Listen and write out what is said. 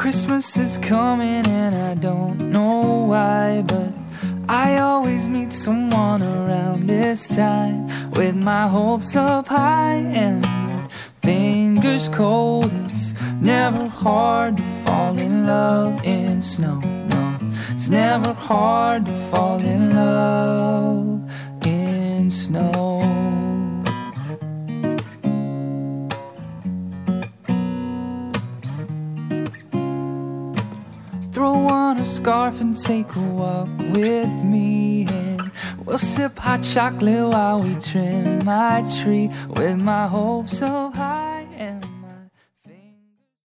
Christmas is coming and I don't know why, but I always meet someone around this time, with my hopes up high and my fingers cold. It's never hard to fall in love in snow, no. It's never hard to fall in love in snow. Throw on a scarf and take a walk with me, and we'll sip hot chocolate while we trim my tree, with my hopes up high.